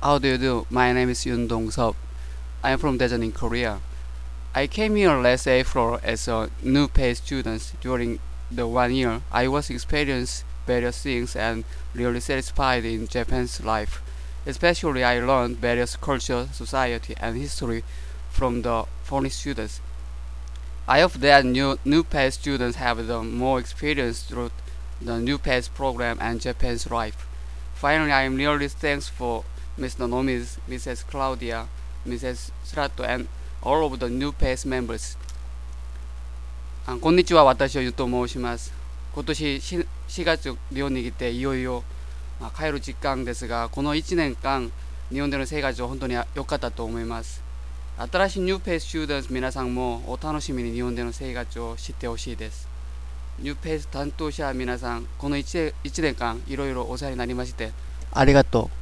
How do you do? My name is Yoon Dong-seop. I am from Daejeon in Korea. I came here last April as a new pay student. During the 1 year, I was experienced various things and really satisfied in Japan's life. Especially, I learned various culture, society, and history from the foreign students. I hope that new pay students have the more experience through the new PACE program and Japan's life. Finally, I am really thankful for Mr. Nomis, Mrs. Claudia, Mrs. Strato, and all of the new PACE members. こんにちは、私はゆと申します。今年4月日本に来ていよいよ、帰る実感ですが、この1年間日本での生活は本当に良かったと思います。新しいニューペーススチューデント皆さんもお楽しみに日本での生活を知ってほしいです。ニューペース担当者皆さん、この1年間いろいろお世話になりましてありがとう。